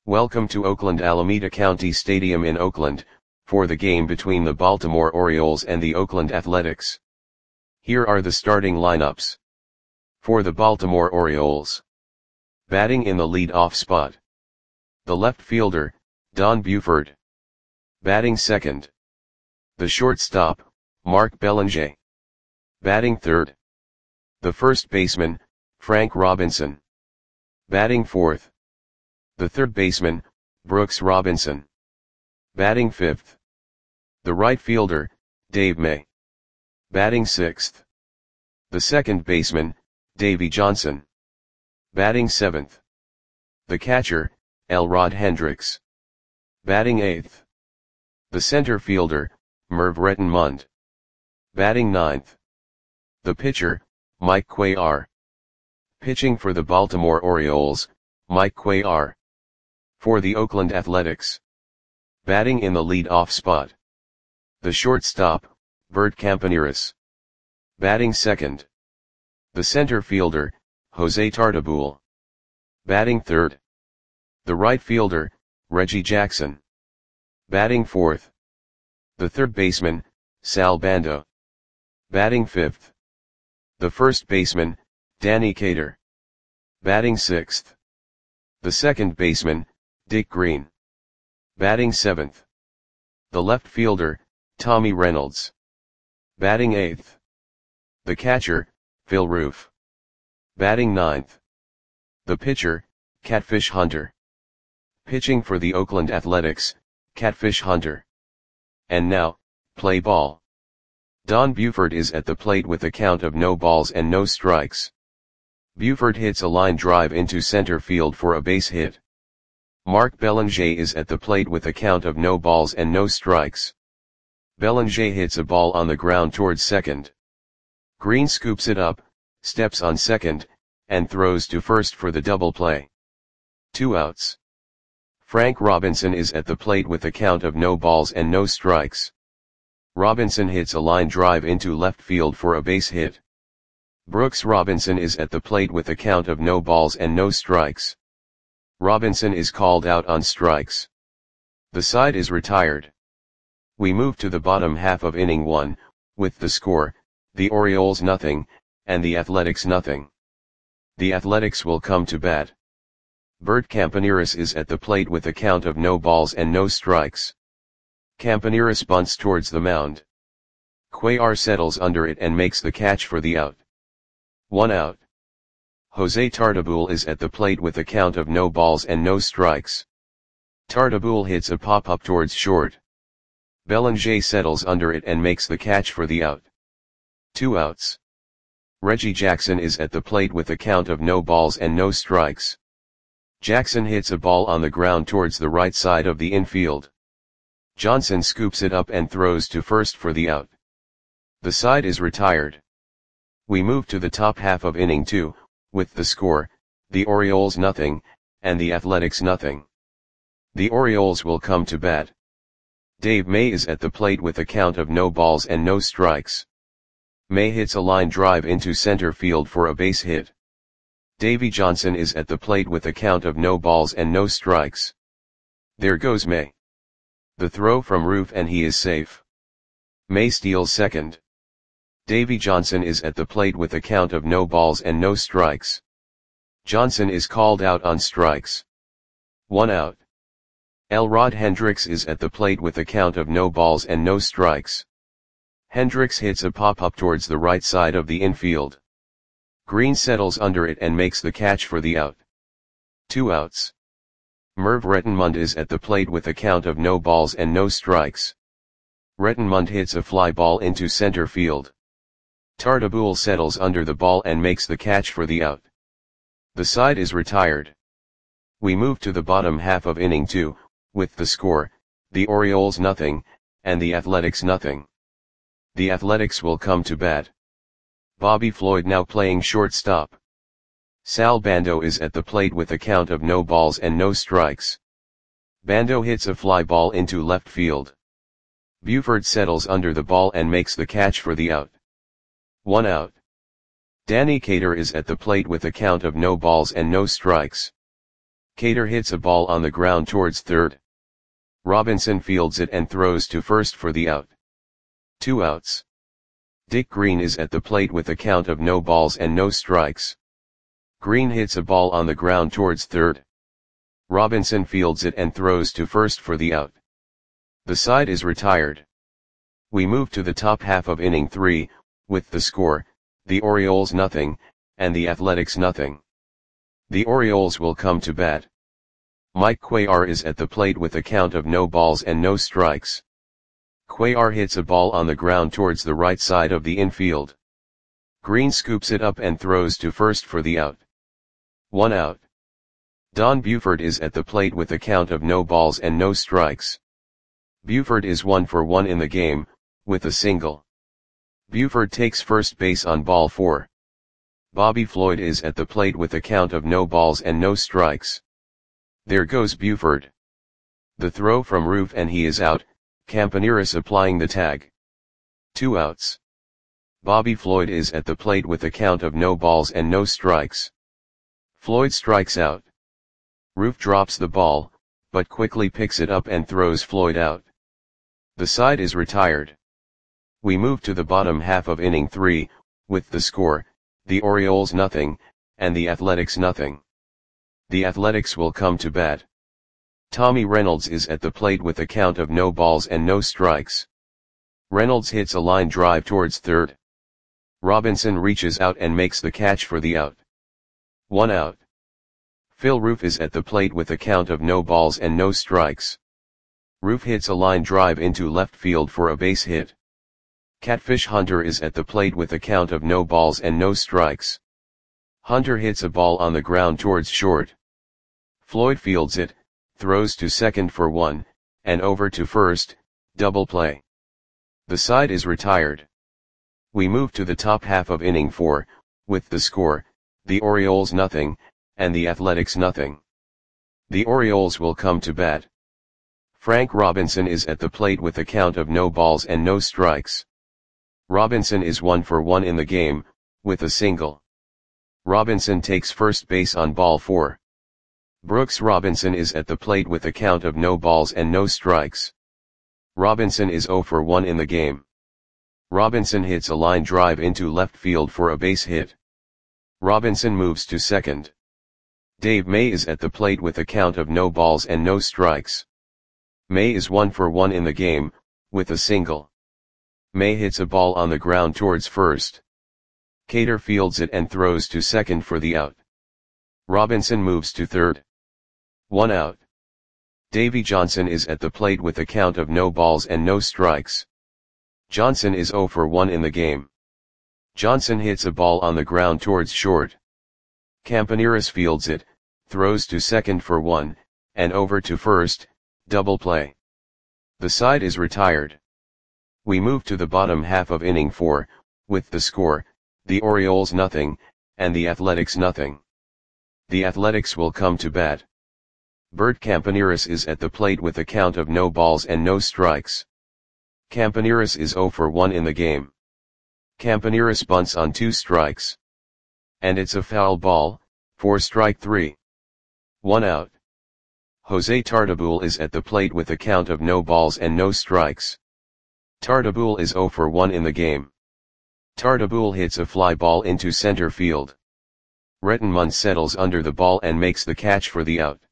Welcome to Oakland Alameda County Stadium in Oakland, for the game between the Baltimore Orioles and the Oakland Athletics. Here are the starting lineups. For the Baltimore Orioles. Batting in the lead-off spot. The left fielder, Don Buford. Batting second. The shortstop, Mark Belanger. Batting third. The first baseman, Frank Robinson. Batting fourth. The third baseman, Brooks Robinson. Batting fifth. The right fielder, Dave May. Batting sixth. The second baseman, Davey Johnson. Batting seventh. The catcher, Elrod Hendricks. Batting eighth. The center fielder, Merv Rettenmund. Batting ninth. The pitcher, Mike Cuellar. Pitching for the Baltimore Orioles, Mike Cuellar. For the Oakland Athletics. Batting in the lead-off spot. The shortstop, Bert Campaneris. Batting second. The center fielder, Jose Tartabull. Batting third. The right fielder, Reggie Jackson. Batting fourth. The third baseman, Sal Bando. Batting fifth. The first baseman, Danny Cater. Batting sixth. The second baseman, Dick Green. Batting seventh. The left fielder, Tommy Reynolds. Batting eighth. The catcher, Phil Roof. Batting ninth. The pitcher, Catfish Hunter. Pitching for the Oakland Athletics, Catfish Hunter. And now, play ball. Don Buford is at the plate with a count of no balls and no strikes. Buford hits a line drive into center field for a base hit. Mark Belanger is at the plate with a count of no balls and no strikes. Belanger hits a ball on the ground towards second. Green scoops it up, steps on second, and throws to first for the double play. 2 outs. Frank Robinson is at the plate with a count of no balls and no strikes. Robinson hits a line drive into left field for a base hit. Brooks Robinson is at the plate with a count of no balls and no strikes. Robinson is called out on strikes. The side is retired. We move to the bottom half of inning 1, with the score, the Orioles nothing, and the Athletics nothing. The Athletics will come to bat. Bert Campaneris is at the plate with a count of no balls and no strikes. Campaneris bunts towards the mound. Cuellar settles under it and makes the catch for the out. 1 out. Jose Tartabull is at the plate with a count of no balls and no strikes. Tartabull hits a pop-up towards short. Belanger settles under it and makes the catch for the out. 2 outs. Reggie Jackson is at the plate with a count of no balls and no strikes. Jackson hits a ball on the ground towards the right side of the infield. Johnson scoops it up and throws to first for the out. The side is retired. We move to the top half of inning 2, with the score, the Orioles nothing, and the Athletics nothing. The Orioles will come to bat. Dave May is at the plate with a count of no balls and no strikes. May hits a line drive into center field for a base hit. Davey Johnson is at the plate with a count of no balls and no strikes. There goes May. The throw from Roof and he is safe. May steals second. Davey Johnson is at the plate with a count of no balls and no strikes. Johnson is called out on strikes. 1 out. Elrod Hendricks is at the plate with a count of no balls and no strikes. Hendricks hits a pop-up towards the right side of the infield. Green settles under it and makes the catch for the out. 2 outs. Merv Rettenmund is at the plate with a count of no balls and no strikes. Rettenmund hits a fly ball into center field. Tartabull settles under the ball and makes the catch for the out. The side is retired. We move to the bottom half of inning 2, with the score, the Orioles nothing, and the Athletics nothing. The Athletics will come to bat. Bobby Floyd now playing shortstop. Sal Bando is at the plate with a count of no balls and no strikes. Bando hits a fly ball into left field. Buford settles under the ball and makes the catch for the out. 1 out. Danny Cater is at the plate with a count of no balls and no strikes. Cater hits a ball on the ground towards third. Robinson fields it and throws to first for the out. 2 outs. Dick Green is at the plate with a count of no balls and no strikes. Green hits a ball on the ground towards third. Robinson fields it and throws to first for the out. The side is retired. We move to the top half of inning 3, with the score, the Orioles nothing, and the Athletics nothing. The Orioles will come to bat. Mike Cuellar is at the plate with a count of no balls and no strikes. Cuellar hits a ball on the ground towards the right side of the infield. Green scoops it up and throws to first for the out. 1 out. Don Buford is at the plate with a count of no balls and no strikes. Buford is 1 for 1 in the game, with a single. Buford takes first base on ball 4. Bobby Floyd is at the plate with a count of no balls and no strikes. There goes Buford. The throw from Roof and he is out, Campaneris applying the tag. 2 outs. Bobby Floyd is at the plate with a count of no balls and no strikes. Floyd strikes out. Roof drops the ball, but quickly picks it up and throws Floyd out. The side is retired. We move to the bottom half of inning 3, with the score, the Orioles nothing, and the Athletics nothing. The Athletics will come to bat. Tommy Reynolds is at the plate with a count of no balls and no strikes. Reynolds hits a line drive towards third. Robinson reaches out and makes the catch for the out. 1 out. Phil Roof is at the plate with a count of no balls and no strikes. Roof hits a line drive into left field for a base hit. Catfish Hunter is at the plate with a count of no balls and no strikes. Hunter hits a ball on the ground towards short. Floyd fields it, throws to second for 1, and over to first, double play. The side is retired. We move to the top half of inning 4, with the score, the Orioles nothing, and the Athletics nothing. The Orioles will come to bat. Frank Robinson is at the plate with a count of no balls and no strikes. Robinson is 1 for 1 in the game, with a single. Robinson takes first base on ball 4. Brooks Robinson is at the plate with a count of no balls and no strikes. Robinson is 0 for 1 in the game. Robinson hits a line drive into left field for a base hit. Robinson moves to second. Dave May is at the plate with a count of no balls and no strikes. May is 1 for 1 in the game, with a single. May hits a ball on the ground towards first. Cater fields it and throws to second for the out. Robinson moves to third. 1 out. Davy Johnson is at the plate with a count of no balls and no strikes. Johnson is 0 for 1 in the game. Johnson hits a ball on the ground towards short. Campaneris fields it, throws to second for 1, and over to first, double play. The side is retired. We move to the bottom half of inning 4, with the score, the Orioles nothing, and the Athletics nothing. The Athletics will come to bat. Bert Campaneris is at the plate with a count of no balls and no strikes. Campaneris is 0 for 1 in the game. Campaneris bunts on 2 strikes. And it's a foul ball, for strike 3. 1 out. Jose Tartabull is at the plate with a count of no balls and no strikes. Tartabull is 0 for 1 in the game. Tartabull hits a fly ball into center field. Rettenmund settles under the ball and makes the catch for the out.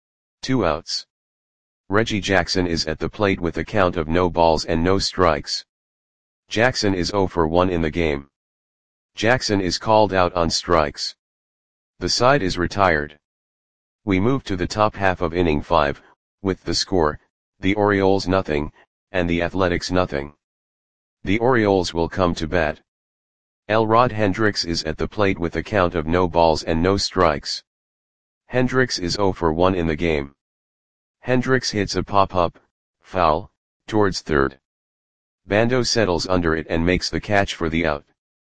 2 outs. Reggie Jackson is at the plate with a count of no balls and no strikes. Jackson is 0 for 1 in the game. Jackson is called out on strikes. The side is retired. We move to the top half of inning 5, with the score, the Orioles nothing, and the Athletics nothing. The Orioles will come to bat. Elrod Hendricks is at the plate with a count of no balls and no strikes. Hendricks is 0 for 1 in the game. Hendricks hits a pop-up, foul, towards third. Bando settles under it and makes the catch for the out.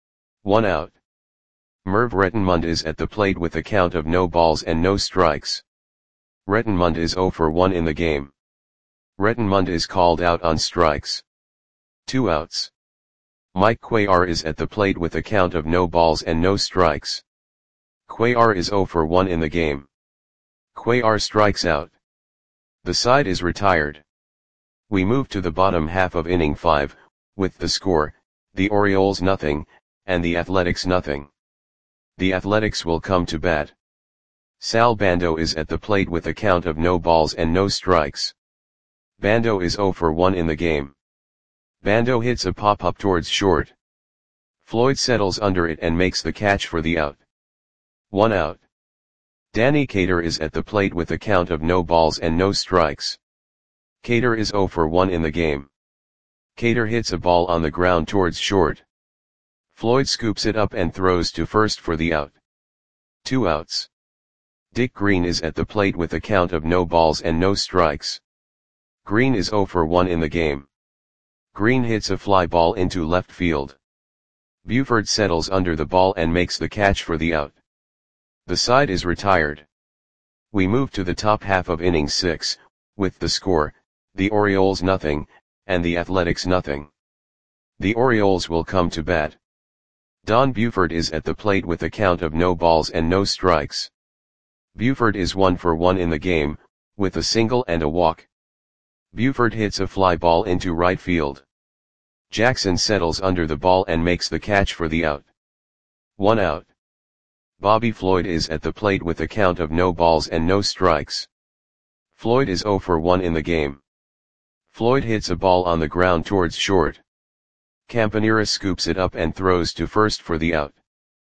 1 out. Merv Rettenmund is at the plate with a count of no balls and no strikes. Rettenmund is 0 for 1 in the game. Rettenmund is called out on strikes. 2 outs. Mike Cuellar is at the plate with a count of no balls and no strikes. Cuellar is 0 for 1 in the game. Cuellar strikes out. The side is retired. We move to the bottom half of inning 5, with the score, the Orioles nothing, and the Athletics nothing. The Athletics will come to bat. Sal Bando is at the plate with a count of no balls and no strikes. Bando is 0 for 1 in the game. Bando hits a pop-up towards short. Floyd settles under it and makes the catch for the out. 1 out. Danny Cater is at the plate with a count of no balls and no strikes. Cater is 0 for 1 in the game. Cater hits a ball on the ground towards short. Floyd scoops it up and throws to first for the out. 2 outs. Dick Green is at the plate with a count of no balls and no strikes. Green is 0 for 1 in the game. Green hits a fly ball into left field. Buford settles under the ball and makes the catch for the out. The side is retired. We move to the top half of inning 6, with the score, the Orioles nothing, and the Athletics nothing. The Orioles will come to bat. Don Buford is at the plate with a count of no balls and no strikes. Buford is 1 for 1 in the game, with a single and a walk. Buford hits a fly ball into right field. Jackson settles under the ball and makes the catch for the out. 1 out. Bobby Floyd is at the plate with a count of no balls and no strikes. Floyd is 0 for 1 in the game. Floyd hits a ball on the ground towards short. Campanera scoops it up and throws to first for the out.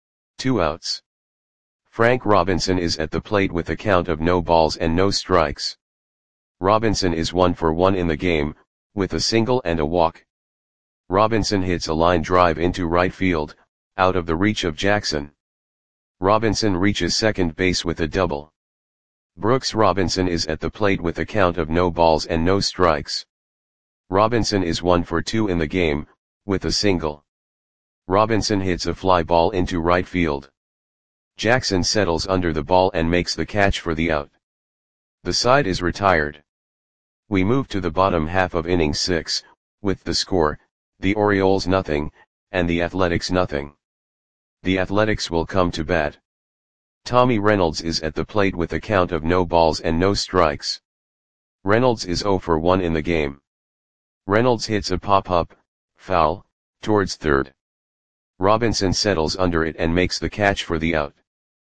2 outs. Frank Robinson is at the plate with a count of no balls and no strikes. Robinson is 1 for 1 in the game, with a single and a walk. Robinson hits a line drive into right field, out of the reach of Jackson. Robinson reaches second base with a double. Brooks Robinson is at the plate with a count of no balls and no strikes. Robinson is 1 for 2 in the game, with a single. Robinson hits a fly ball into right field. Jackson settles under the ball and makes the catch for the out. The side is retired. We move to the bottom half of inning 6, with the score, the Orioles nothing, and the Athletics nothing. The Athletics will come to bat. Tommy Reynolds is at the plate with a count of no balls and no strikes. Reynolds is 0 for 1 in the game. Reynolds hits a pop-up, foul, towards third. Robinson settles under it and makes the catch for the out.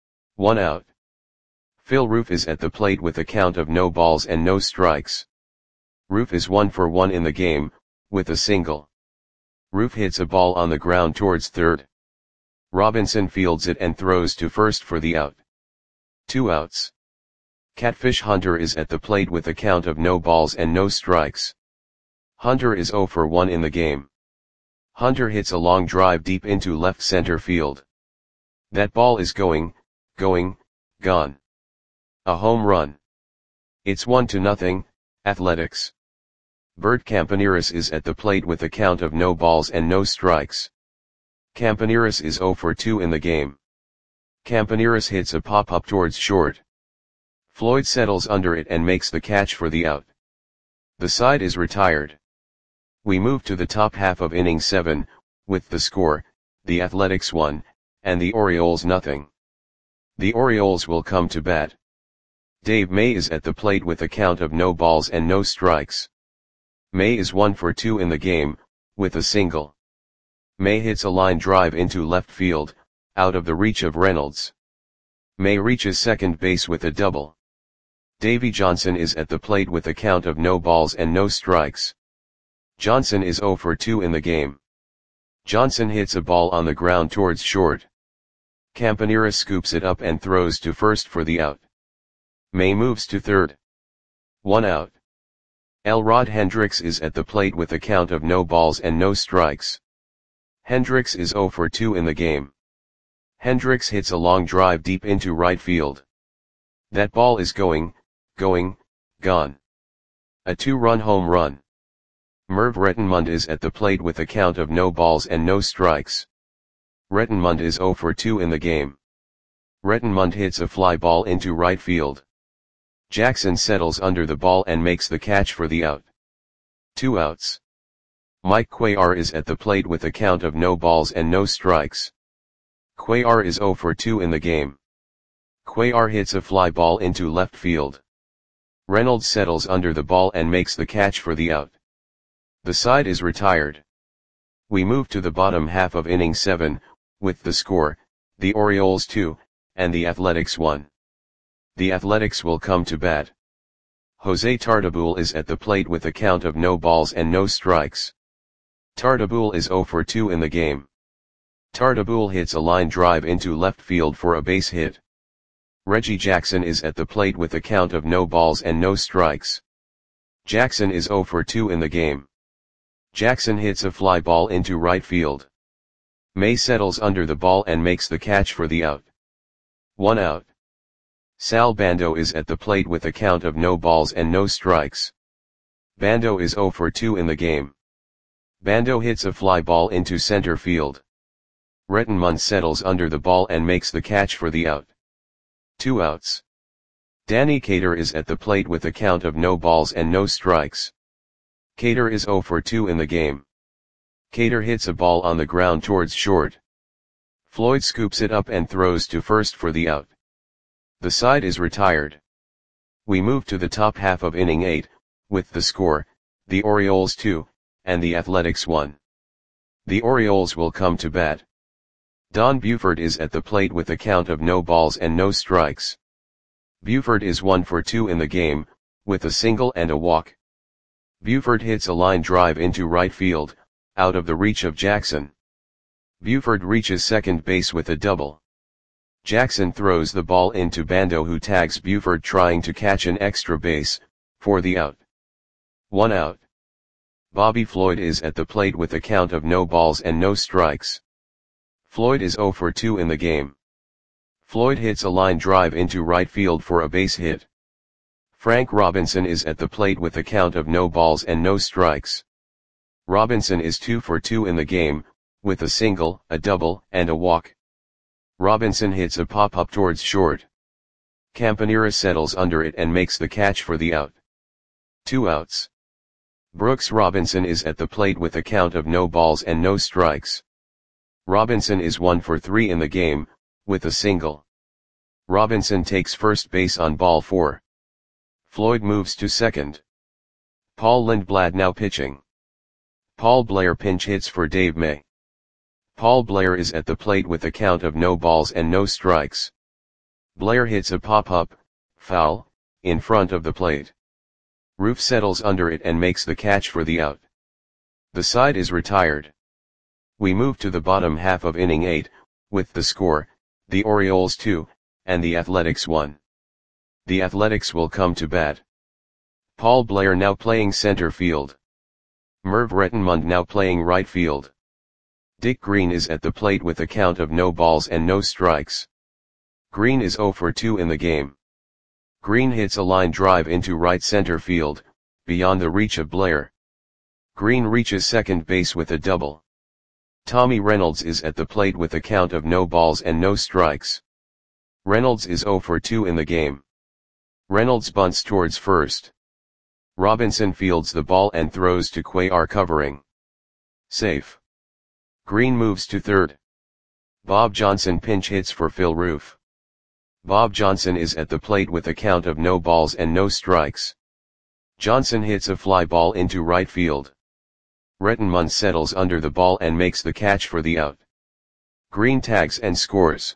1 out. Phil Roof is at the plate with a count of no balls and no strikes. Roof is 1 for 1 in the game, with a single. Roof hits a ball on the ground towards third. Robinson fields it and throws to first for the out. 2 outs. Catfish Hunter is at the plate with a count of no balls and no strikes. Hunter is 0 for 1 in the game. Hunter hits a long drive deep into left center field. That ball is going, gone. A home run. It's 1-0, Athletics. Bert Campaneris is at the plate with a count of no balls and no strikes. Campaneris is 0 for 2 in the game. Campaneris hits a pop-up towards short. Floyd settles under it and makes the catch for the out. The side is retired. We move to the top half of inning 7, with the score, the Athletics 1, and the Orioles nothing. The Orioles will come to bat. Dave May is at the plate with a count of no balls and no strikes. May is 1 for 2 in the game, with a single. May hits a line drive into left field, out of the reach of Reynolds. May reaches second base with a double. Davy Johnson is at the plate with a count of no balls and no strikes. Johnson is 0 for 2 in the game. Johnson hits a ball on the ground towards short. Campanera scoops it up and throws to first for the out. May moves to third. 1 out. Elrod Hendricks is at the plate with a count of no balls and no strikes. Hendricks is 0 for 2 in the game. Hendricks hits a long drive deep into right field. That ball is going, gone. A 2-run home run. Merv Rettenmund is at the plate with a count of no balls and no strikes. Rettenmund is 0 for 2 in the game. Rettenmund hits a fly ball into right field. Jackson settles under the ball and makes the catch for the out. 2 outs. Mike Cuellar is at the plate with a count of no balls and no strikes. Cuellar is 0 for 2 in the game. Cuellar hits a fly ball into left field. Reynolds settles under the ball and makes the catch for the out. The side is retired. We move to the bottom half of inning 7, with the score, the Orioles 2, and the Athletics 1. The Athletics will come to bat. Jose Tartabull is at the plate with a count of no balls and no strikes. Tartabull is 0 for 2 in the game. Tartabull hits a line drive into left field for a base hit. Reggie Jackson is at the plate with a count of no balls and no strikes. Jackson is 0 for 2 in the game. Jackson hits a fly ball into right field. May settles under the ball and makes the catch for the out. 1 out. Sal Bando is at the plate with a count of no balls and no strikes. Bando is 0 for 2 in the game. Bando hits a fly ball into center field. Rettenmund settles under the ball and makes the catch for the out. 2 outs. Danny Cater is at the plate with a count of no balls and no strikes. Cater is 0 for 2 in the game. Cater hits a ball on the ground towards short. Floyd scoops it up and throws to first for the out. The side is retired. We move to the top half of inning 8, with the score, the Orioles 2, and the Athletics 1. The Orioles will come to bat. Don Buford is at the plate with a count of no balls and no strikes. Buford is 1 for 2 in the game, with a single and a walk. Buford hits a line drive into right field, out of the reach of Jackson. Buford reaches second base with a double. Jackson throws the ball into Bando, who tags Buford trying to catch an extra base, for the out. 1 out. Bobby Floyd is at the plate with a count of no balls and no strikes. Floyd is 0 for 2 in the game. Floyd hits a line drive into right field for a base hit. Frank Robinson is at the plate with a count of no balls and no strikes. Robinson is 2 for 2 in the game, with a single, a double, and a walk. Robinson hits a pop-up towards short. Campanera settles under it and makes the catch for the out. 2 outs. Brooks Robinson is at the plate with a count of no balls and no strikes. Robinson is 1 for 3 in the game, with a single. Robinson takes first base on ball 4. Floyd moves to second. Paul Lindblad now pitching. Paul Blair pinch hits for Dave May. Paul Blair is at the plate with a count of no balls and no strikes. Blair hits a pop-up, foul, in front of the plate. Roof settles under it and makes the catch for the out. The side is retired. We move to the bottom half of inning 8, with the score, the Orioles 2, and the Athletics 1. The Athletics will come to bat. Paul Blair now playing center field. Merv Rettenmund now playing right field. Dick Green is at the plate with a count of no balls and no strikes. Green is 0 for 2 in the game. Green hits a line drive into right center field, beyond the reach of Blair. Green reaches second base with a double. Tommy Reynolds is at the plate with a count of no balls and no strikes. Reynolds is 0 for 2 in the game. Reynolds bunts towards first. Robinson fields the ball and throws to Cuellar covering. Safe. Green moves to third. Bob Johnson pinch hits for Phil Roof. Bob Johnson is at the plate with a count of no balls and no strikes. Johnson hits a fly ball into right field. Rettenmund settles under the ball and makes the catch for the out. Green tags and scores.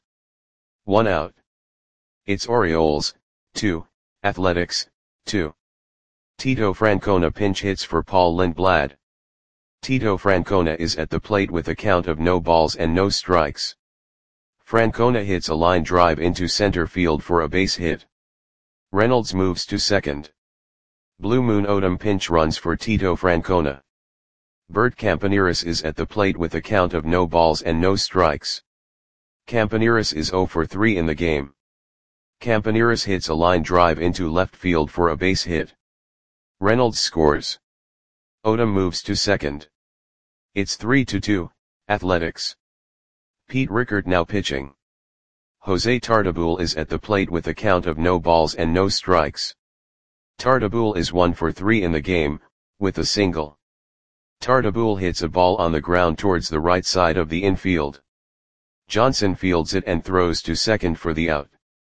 1 out. It's Orioles, 2, Athletics, 2. Tito Francona pinch hits for Paul Lindblad. Tito Francona is at the plate with a count of no balls and no strikes. Francona hits a line drive into center field for a base hit. Reynolds moves to second. Blue Moon Odom pinch runs for Tito Francona. Bert Campaneris is at the plate with a count of no balls and no strikes. Campaneris is 0 for 3 in the game. Campaneris hits a line drive into left field for a base hit. Reynolds scores. Odom moves to second. It's 3-2, Athletics. Pete Rickard now pitching. Jose Tartabull is at the plate with a count of no balls and no strikes. Tartabull is 1 for 3 in the game, with a single. Tartabull hits a ball on the ground towards the right side of the infield. Johnson fields it and throws to second for the out.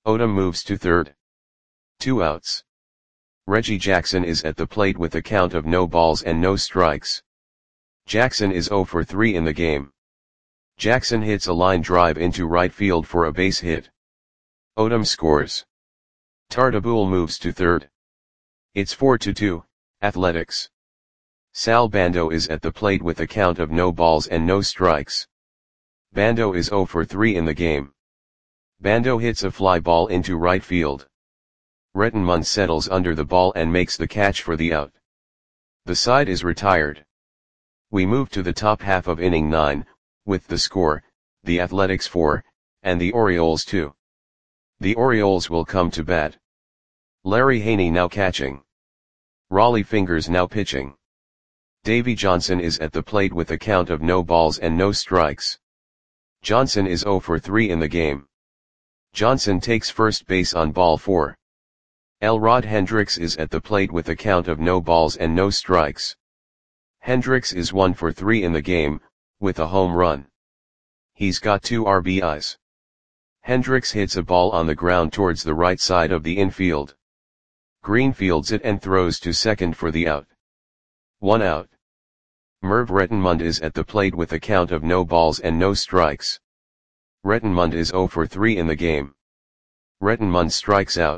Odom moves to third. 2 outs. Reggie Jackson is at the plate with a count of no balls and no strikes. Jackson is 0 for 3 in the game. Jackson hits a line drive into right field for a base hit. Odom scores. Tartabull moves to third. It's 4-2, Athletics. Sal Bando is at the plate with a count of no balls and no strikes. Bando is 0 for 3 in the game. Bando hits a fly ball into right field. Rettenmund settles under the ball and makes the catch for the out. The side is retired. We move to the top half of inning 9, with the score, the Athletics 4, and the Orioles 2. The Orioles will come to bat. Larry Haney now catching. Raleigh Fingers now pitching. Davy Johnson is at the plate with a count of no balls and no strikes. Johnson is 0 for 3 in the game. Johnson takes first base on ball 4. Elrod Hendricks is at the plate with a count of no balls and no strikes. Hendricks is 1 for 3 in the game, with a home run. He's got 2 RBIs. Hendricks hits a ball on the ground towards the right side of the infield. Green fields it and throws to second for the out. 1 out. Merv Rettenmund is at the plate with a count of no balls and no strikes. Rettenmund is 0 for 3 in the game. Rettenmund strikes out.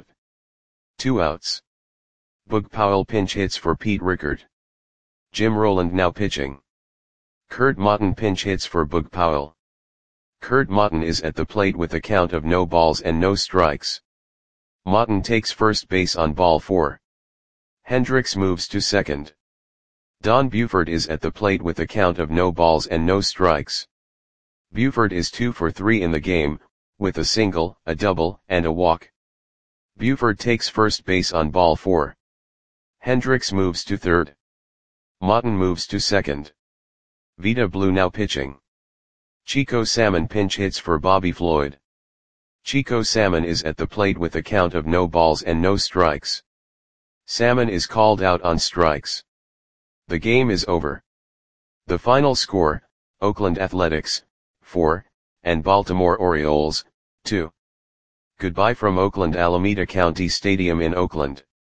2 outs. Boog Powell pinch hits for Pete Rickard. Jim Rowland now pitching. Kurt Motton pinch hits for Boog Powell. Kurt Motton is at the plate with a count of no balls and no strikes. Motton takes first base on ball 4. Hendricks moves to second. Don Buford is at the plate with a count of no balls and no strikes. Buford is 2 for 3 in the game, with a single, a double, and a walk. Buford takes first base on ball 4. Hendricks moves to third. Motton moves to second. Vita Blue now pitching. Chico Salmon pinch hits for Bobby Floyd. Chico Salmon is at the plate with a count of no balls and no strikes. Salmon is called out on strikes. The game is over. The final score, Oakland Athletics, 4, and Baltimore Orioles, 2. Goodbye from Oakland Alameda County Stadium in Oakland.